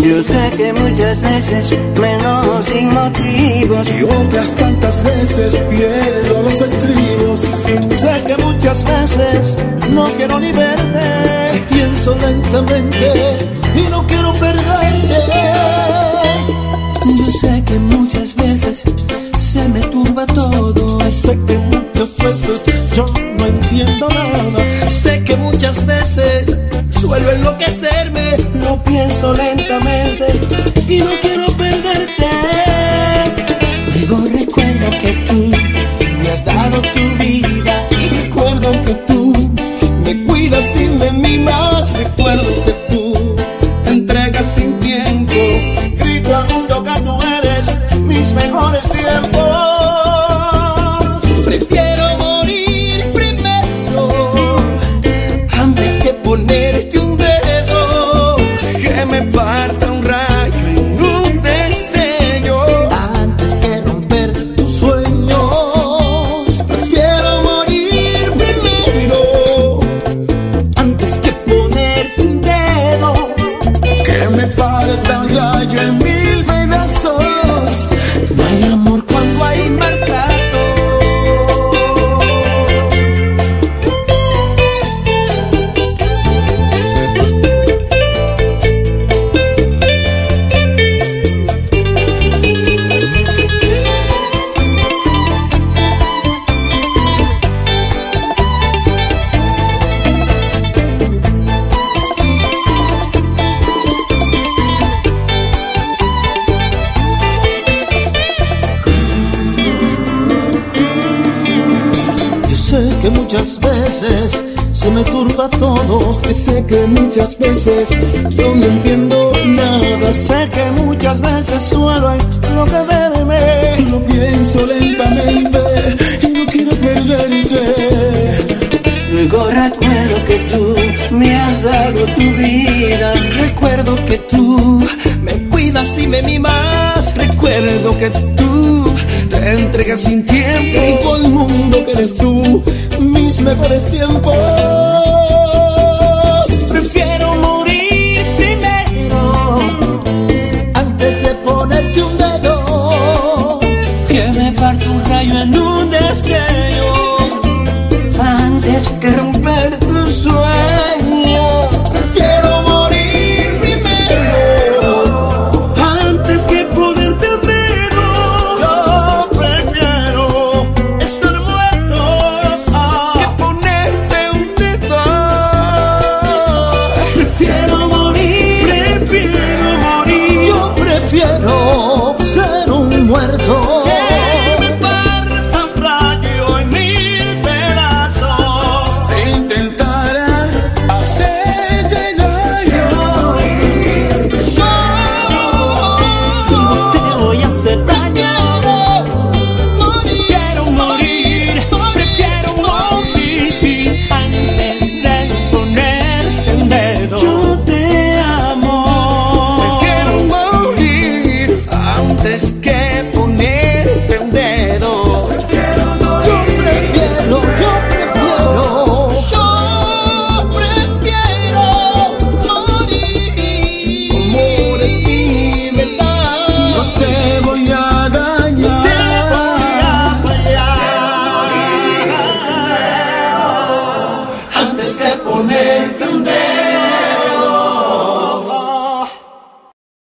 Yo sé que muchas veces me enojo sin motivos y otras tantas veces pierdo los estribos. Sé que muchas veces no quiero ni verte, pienso lentamente y no quiero perderte. Yo sé que muchas veces se me turba todo. Sé que muchas veces yo no entiendo nada. Sé que muchas veces suelo enloquecerme. No pienso lentamente y no quiero perderte. Luego recuerdo que tú me has dado tu vida. Y recuerdo que tú me cuidas y me mimas. Recuerdo que tú te entregas sin tiempo. grito al mundo que tú eres mis mejores tiempos. Prefiero morir primero antes que ponerte un beso que me parta un rayo en un destello. antes que romper tus sueños. Prefiero morir primero Antes que ponerte un dedo. que me parta un rayo en mil pedazos. No hay amor cuando hay maltrato. Yo sé que muchas veces se me turba todo. Sé que muchas veces yo no entiendo nada. Sé que muchas veces suelo enloquecerme. Lo pienso lentamente y no quiero perderte. Luego recuerdo que tú me has dado tu vida. Recuerdo que tú me cuidas y me mimas. Recuerdo que tú te entregas sin tiempo. Grito al mundo que eres tú mis mejores tiempos.